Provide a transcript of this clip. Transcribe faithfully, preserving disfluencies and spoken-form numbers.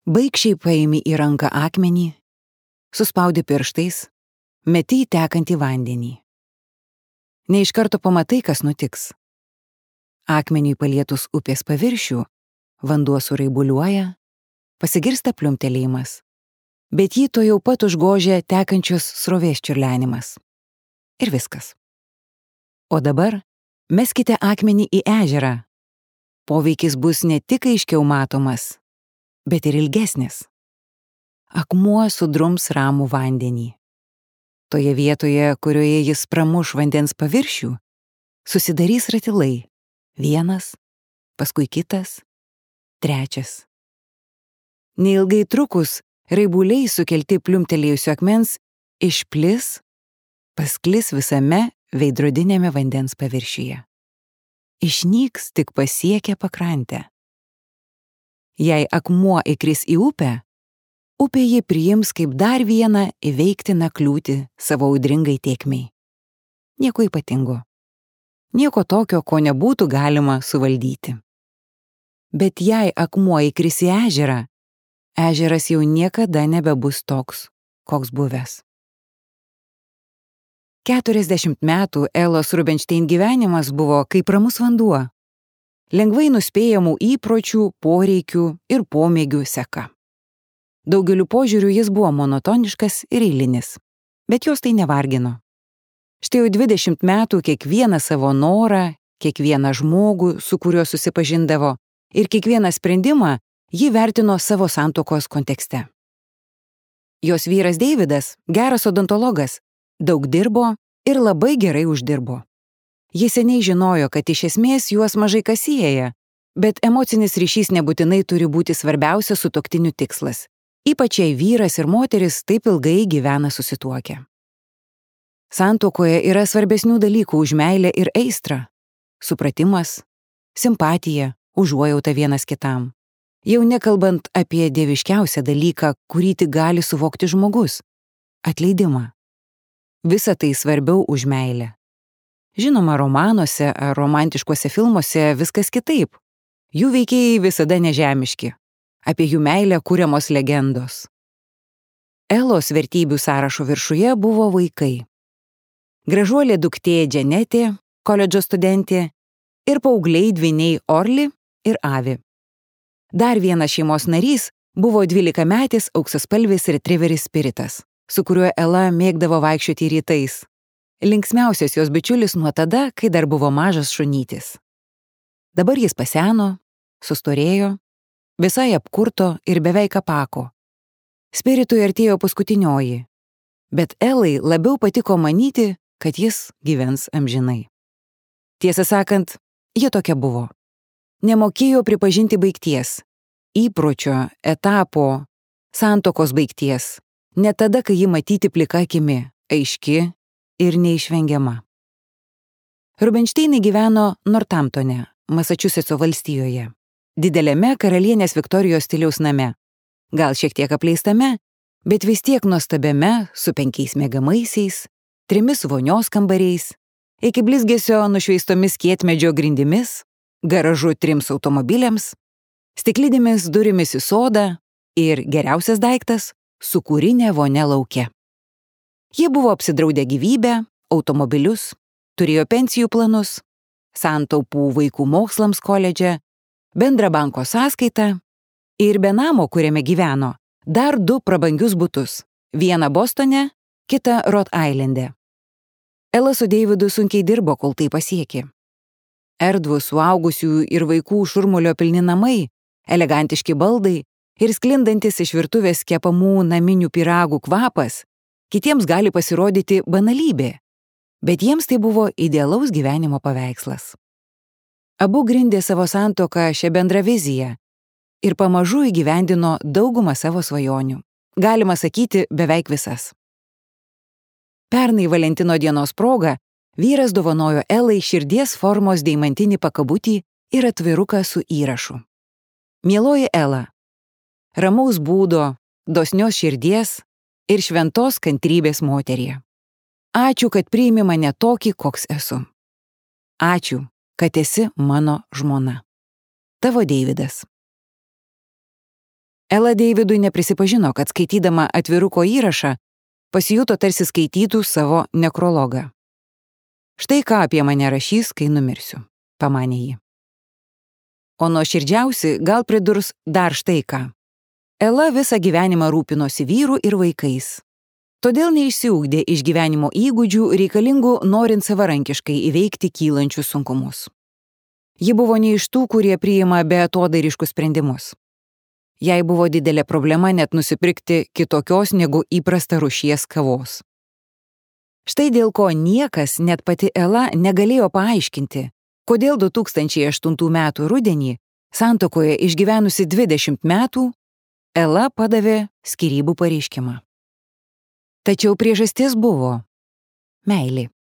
Baikščiai paimi į ranką akmenį, suspaudi pirštais, meti į tekantį vandenį. Ne iš karto pamatai, kas nutiks. Akmeniui palietus upės paviršių, vanduo suraibuliuoja, pasigirsta pliumtelėjimas, bet jį to jau pat užgožia tekančios srovės čiurlenimas. Ir viskas. O dabar meskite akmenį į ežerą. Poveikis bus ne tik aiškiau matomas, bet ir ilgesnis. Akmuo sudrums ramų vandenį. Toje vietoje, kurioje jis pramuš vandens paviršių, susidarys ratilai. Vienas, paskui kitas, trečias. Neilgai trukus, raibuliai sukelti pliumtelėjusio akmens išplis, pasklis visame veidrodinėme vandens paviršiuje. Išnyks tik pasiekę pakrantę. Jei akmuo įkris į upę, upė jį priims kaip dar vieną įveiktiną kliūtį savo audringai tėkmei. Nieko ypatingo. Nieko tokio, ko nebūtų galima suvaldyti. Bet jei akmuo įkris į ežerą, ežeras jau niekada nebebus toks, koks buvęs. Keturiasdešimt metų Elos Rubinštein gyvenimas buvo kaip ramus vanduo. Lengvai nuspėjamų įpročių, poreikių ir pomėgių seka. Daugeliu požiūrių jis buvo monotoniškas ir eilinis, bet jos tai nevargino. Štai jau dvidešimt metų kiekvieną savo norą, kiekvieną žmogų, su kuriuo susipažindavo, ir kiekvieną sprendimą ji vertino savo santuokos kontekste. Jos vyras Deividas, geras odontologas, daug dirbo ir labai gerai uždirbo. Jis seniai žinojo, kad iš esmės juos mažai kas sieja, bet emocinis ryšys nebūtinai turi būti svarbiausias sutuoktinių tikslas, ypač jei vyras ir moteris taip ilgai gyvena susituokę. Santuokoje yra svarbesnių dalykų už meilę ir aistrą – supratimas, simpatija, užuojauta vienas kitam. Jau nekalbant apie dieviškiausią dalyką, kurį tik gali suvokti žmogus – atleidimą. Visa tai svarbiau už meilę. Žinoma, romanuose ar romantiškuose filmuose viskas kitaip. Jų veikėjai visada nežemiški. Apie jų meilę kuriamos legendos. Elos vertybių sąrašo viršuje buvo vaikai. Gražuolė duktė Dženetė, koledžo studentė, ir paaugliai dvyniai Orli ir Avi. Dar vienas šeimos narys buvo dvylikametis auksaspalvis retrieveris Spiritas, su kuriuo Ela mėgdavo vaikščioti rytais. Linksmiausias jos bičiulis nuo tada, kai dar buvo mažas šunytis. Dabar jis paseno, sustorėjo, visai apkurto ir beveik apako. Spiritui artėjo paskutinioji, bet Elai labiau patiko manyti, kad jis gyvens amžinai. Tiesą sakant, ji tokia buvo. Nemokėjo pripažinti baigties, įpročio, etapo, santuokos baigties, net tada, kai ji matyti plika akimi, aiški ir neišvengiama. Rubinšteinai gyveno Northamptone, Masačusetso valstijoje, dideliame karalienės Viktorijos stiliaus name, gal šiek tiek apleistame, bet vis tiek nuostabiame su penkiais miegamaisiais, trimis vonios kambariais, iki blizgesio nušveistomis kietmedžio grindimis, garažu trims automobiliams, stiklidėmis durimis į sodą ir, geriausias daiktas, sūkurinė vonia lauke. Jie buvo apsidraudę gyvybę, automobilius, turėjo pensijų planus, santaupų vaikų mokslams koledže, bendrą banko sąskaitą ir be namo, kuriame gyveno, dar du prabangius butus, vieną Bostone, kitą Rhode Islande. Ela su Deividu sunkiai dirbo, kol tai pasiekė. Erdvūs suaugusiųjų ir vaikų šurmulio pilni namai, elegantiški baldai ir sklindantis iš virtuvės kepamų naminių pyragų kvapas kitiems gali pasirodyti banalybė, bet jiems tai buvo idealaus gyvenimo paveikslas. Abu grindė savo santuoką šią bendrą viziją ir pamažu įgyvendino daugumą savo svajonių, galima sakyti beveik visas. Pernai Valentino dienos proga vyras dovanojo Elai širdies formos deimantinį pakabutį ir atviruką su įrašu. Mieloji Ela, ramaus būdo, dosnios širdies ir šventos kantrybės moterie. Ačiū, kad priimi mane tokį, koks esu. Ačiū, kad esi mano žmona. Tavo Deividas. Ela Deividui neprisipažino, kad skaitydama atviruko įrašą pasijuto tarsi skaitytų savo nekrologą. Štai ką apie mane rašys, kai numirsiu, pamanė ji. O nuoširdžiausi gal pridurs dar štai ką. Ela visą gyvenimą rūpinosi vyru ir vaikais. Todėl neišsiugdė iš gyvenimo įgūdžių reikalingų norint savarankiškai įveikti kylančius sunkumus. Ji buvo ne iš tų, kurie priima beatodairiškus sprendimus. Jai buvo didelė problema net nusipirkti kitokios negu įprasta rūšies kavos. Štai dėl ko niekas, net pati Ela, negalėjo paaiškinti, kodėl du tūkstančiai aštuntų metų rudenį, santuokoje išgyvenusi dvidešimt metų, Ela padavė skyrybų pareiškimą. Tačiau priežastis buvo meilė.